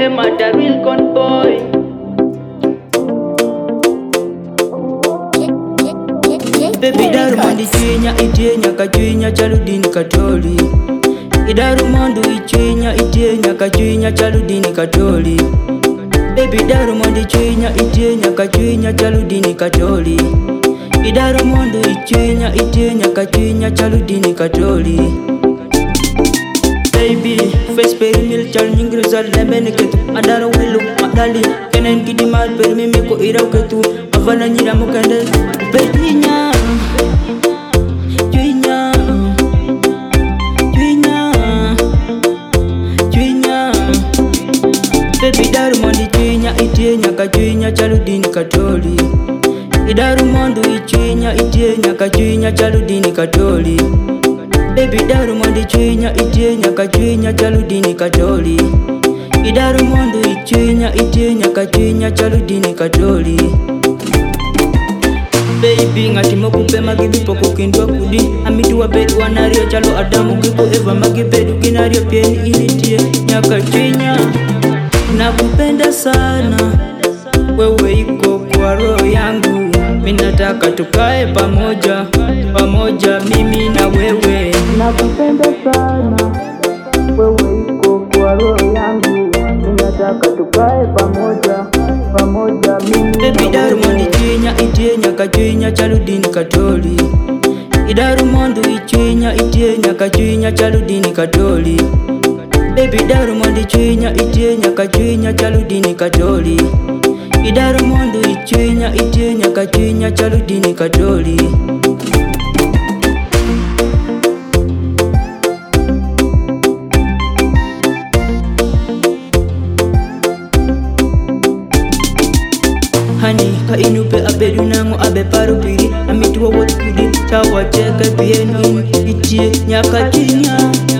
Mata real con boy. Baby daru mandi chinya itienya kachinya chaludini katoli. Idaru mandu ichinya itienya kachinya chaludini katoli. Baby daru mandi chinya itienya kachinya chaludini katoli. Idaru mandu ichinya itienya kachinya chaludini katoli. Baby, face peri mil chal nyingrizal lemene ketu. Adara wilu madali kenen gidi mal peri mimi ko iraw ketu. Avana nyira mukende betinya. Baby daru mandi chinya itienya kachinya chaludini katoli. Idaru mandu ichinya itienya kachinya chaludini katoli. Baby daru mandi chinya itienya kachinya chaludini katoli. Idaru mandu ichinya itienya kachinya chaludini katoli. Baby ngati mokupe magibipo kukindwa kudi. Amiduwa bedu wanario chalo adamu kipo eva magibedu kinario pieni ilitie nyakachinya. Nakupenda sana, wewe iko kwa roho yangu. Minataka tukae pamoja, pamoja mimi na wewe. Nakupenda sana, wewe iko kwa roho yangu. Minataka tukae pamoja, pamoja mimi na wewe. Baby daru mandi chinya itienya kachinya chaludini katoli. Idaru mandu ichinya itienya kachinya chaludini katoli. Baby daru mandi chinya itienya kachinya chaludini katoli. Idaru mandu ichinya itienya kachinya chaludini katoli. Hani ka inupe abedu nangu abe paru piri. Amituwa wot kudi chawa cheke pieni itie nyakachinya.